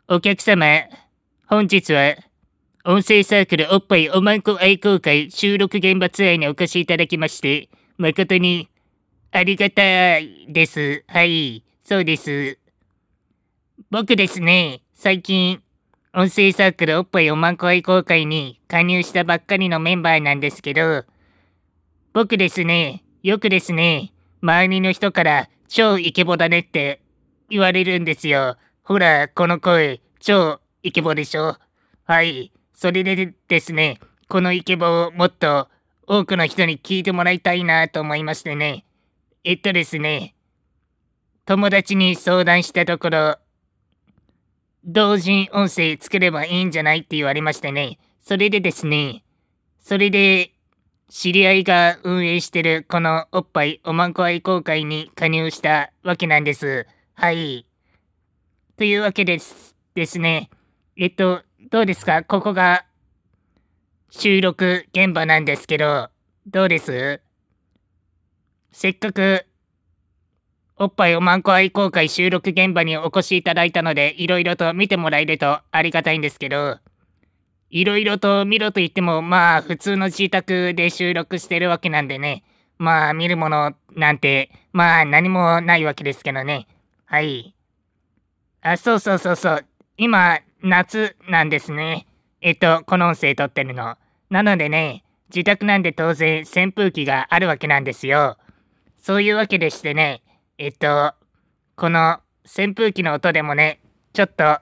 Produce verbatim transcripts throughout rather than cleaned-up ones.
お客様、本日は音声サークルおっぱいおまんこ愛好会収録現場ツアーにお越しいただきまして誠にありがたいです。はい、そうです。僕ですね、最近音声サークルおっぱいおまんこ愛好会に加入したばっかりのメンバーなんですけど、僕ですね、よくですね、周りの人から超イケボだねって言われるんですよ。ほら、この声、超イケボでしょ。はい。それでですね、このイケボをもっと多くの人に聞いてもらいたいなと思いましてね。えっとですね、友達に相談したところ、同人音声作ればいいんじゃないって言われましてね。それでですね、それで、知り合いが運営してるこのおっぱいおまんこ愛好会に加入したわけなんです。はい。というわけですですね。えっと、どうですか？ここが収録現場なんですけど、どうです？せっかくおっぱいおまんこ愛好会収録現場にお越しいただいたので、いろいろと見てもらえるとありがたいんですけど、いろいろと見ろと言っても、まあ普通の自宅で収録してるわけなんでね、まあ見るものなんて、まあ何もないわけですけどね。はい。あ、そうそうそうそう。今、夏なんですね。えっと、この音声撮ってるの。なのでね、自宅なんで当然扇風機があるわけなんですよ。そういうわけでしてね、えっと、この扇風機の音でもね、ちょっと、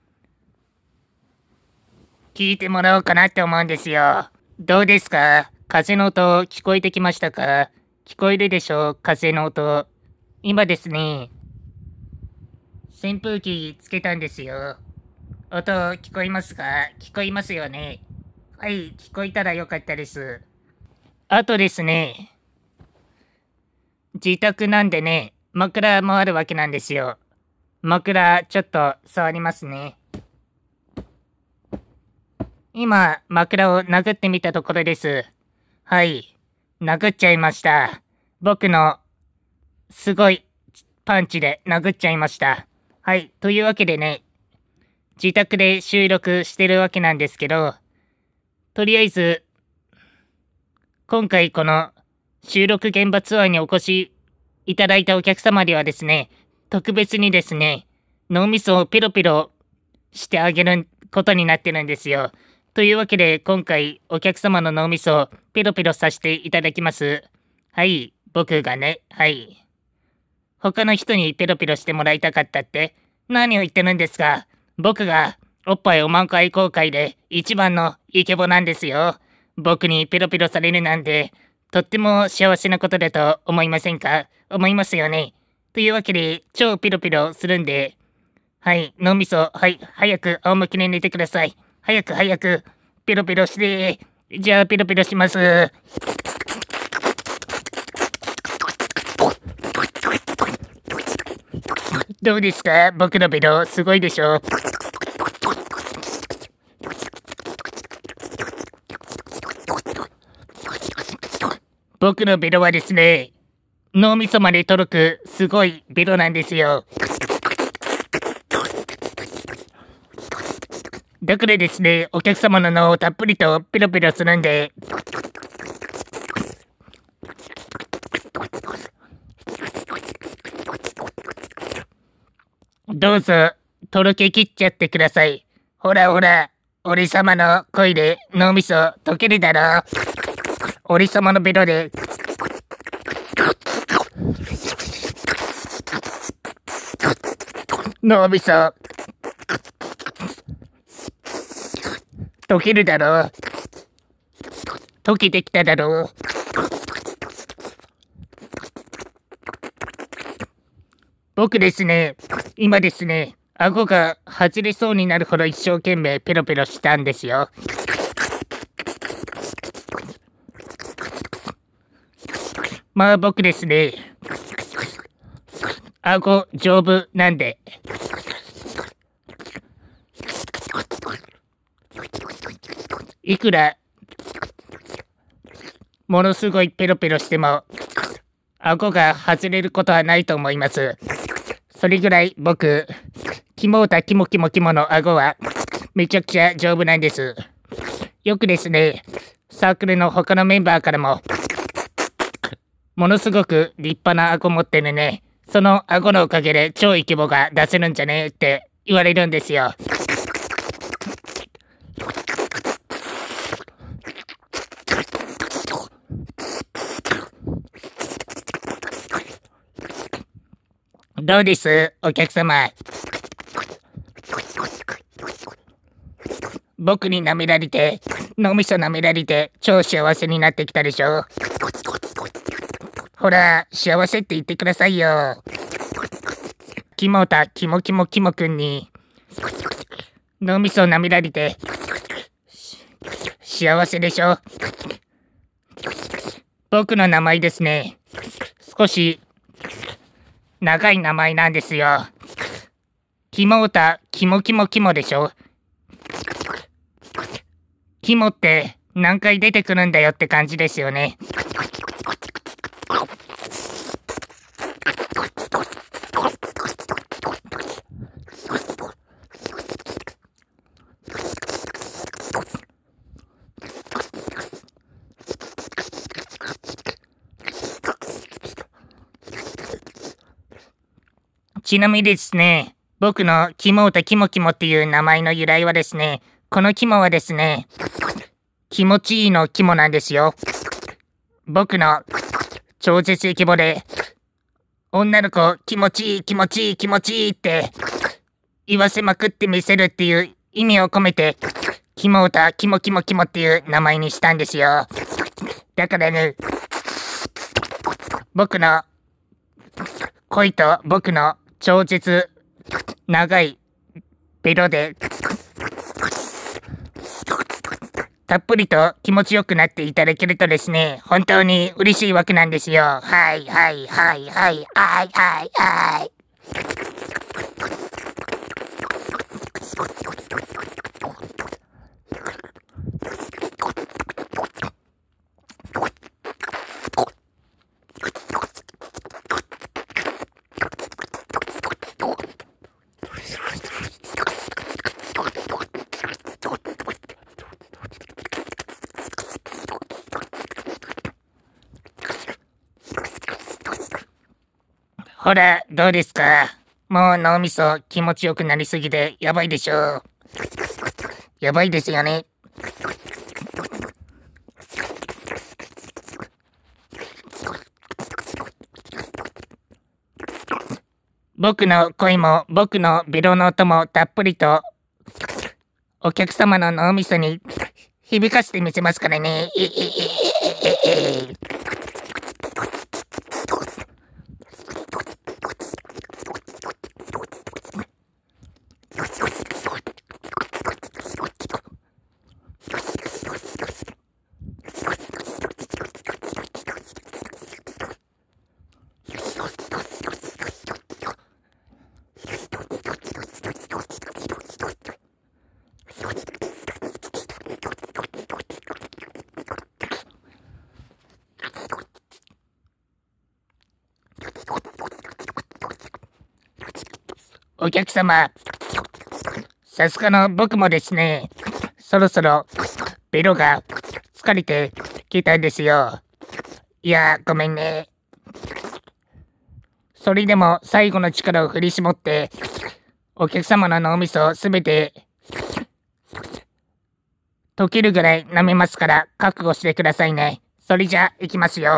聞いてもらおうかなって思うんですよ。どうですか？風の音聞こえてきましたか？聞こえるでしょ？風の音。今ですね、扇風機つけたんですよ。音聞こえますか？聞こえますよね。はい、聞こえたらよかったです。あとですね、自宅なんでね、枕もあるわけなんですよ。枕、ちょっと触りますね。今、枕を殴ってみたところです。はい、殴っちゃいました。僕の、すごい、パンチで殴っちゃいました。はい、というわけでね、自宅で収録してるわけなんですけど、とりあえず、今回この収録現場ツアーにお越しいただいたお客様にはですね、特別にですね、脳みそをピロピロしてあげることになってるんですよ。というわけで今回お客様の脳みそをピロピロさせていただきます。はい、僕がね、はい。他の人にピロピロしてもらいたかったって何を言ってるんですか？僕がおっぱいおまんこ愛好会で一番のイケボなんですよ。僕にピロピロされるなんてとっても幸せなことだと思いませんか？思いますよね。というわけで超ピロピロするんで、はい、脳みそ、はい、早く仰向けに寝てください。早く早くピロピロして、じゃあピロピロします。どうですか？僕のベロすごいでしょ？僕のベロはですね、脳みそまで届くすごいベロなんですよ。だからですね、お客様の脳をたっぷりとピロピロするんで、どうぞ、とろけきっちゃってください。ほらほら、俺様の声で脳みそ溶けるだろ。俺様のベロで、脳みそ、溶けるだろ。溶けてきただろ。僕ですね、今ですね、顎が外れそうになるほど一生懸命ペロペロしたんですよ。まあ僕ですね、顎丈夫なんで、いくらものすごいペロペロしても顎が外れることはないと思います。それぐらい僕キモータキモキモキモの顎はめちゃくちゃ丈夫なんです。よくですね、サークルの他のメンバーからもものすごく立派な顎持ってるね、その顎のおかげで超イケボが出せるんじゃねって言われるんですよ。どうですお客様。僕に舐められて、脳みそ舐められて超幸せになってきたでしょ。ほら、幸せって言ってくださいよ。キモタキモキモキモくんに脳みそ舐められて幸せでしょ。僕の名前ですね、少し長い名前なんですよ。キモータキモキモキモでしょ。キモって何回出てくるんだよって感じですよね。ちなみにですね、僕のキモータキモキモっていう名前の由来はですね、このキモはですね、気持ちいいのキモなんですよ。僕の超絶イケボで、女の子気持ちいい気持ちいい気持ちいいって言わせまくってみせるっていう意味を込めて、キモータキモキモキモっていう名前にしたんですよ。だからね、僕の恋と僕の超絶長いベロでたっぷりと気持ちよくなっていただけるとですね、本当に嬉しいわけなんですよ。はいはいはいはいはいはいはい。ほら、どうですか？もう脳みそ気持ちよくなりすぎてやばいでしょ。やばいですよね。僕の声も僕のベロの音もたっぷりとお客様の脳みそに響かせてみせますからね。お客様、さすがの僕もですね、そろそろベロが疲れてきたんですよ。いや、ごめんね。それでも最後の力を振り絞って、お客様の脳みそをすべて溶けるぐらい舐めますから覚悟してくださいね。それじゃいきますよ。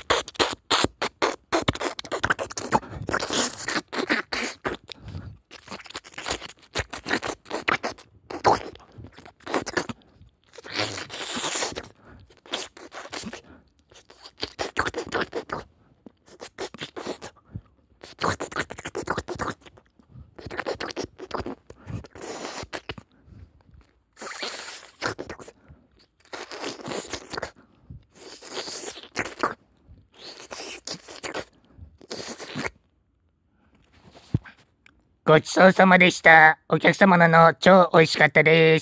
ごちそうさまでした。お客様のの超美味しかったです。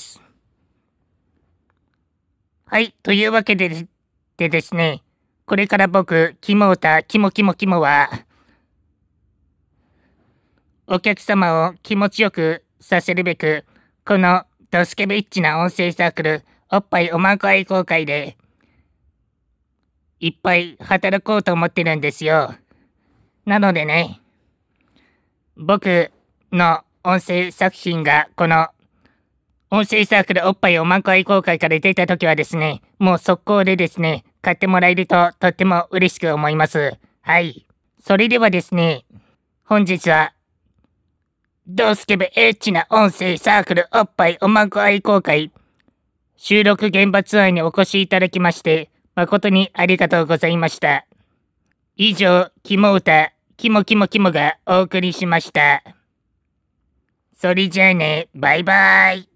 はい、というわけででですね、これから僕、キモータ、キモキモキモは、 お客様を気持ちよくさせるべく、このドスケベッチな音声サークル、おっぱいおまんこ愛好会で、いっぱい働こうと思ってるんですよ。なのでね、僕の音声作品がこの音声サークルおっぱいおまんこ愛好会から出た時はですね、もう速攻でですね、買ってもらえるととっても嬉しく思います。はい。それではですね、本日は、ドスケベエッチな音声サークルおっぱいおまんこ愛好会収録現場ツアーにお越しいただきまして、誠にありがとうございました。以上、キモ歌、キモキモキモがお送りしました。それじゃあね、バイバイ。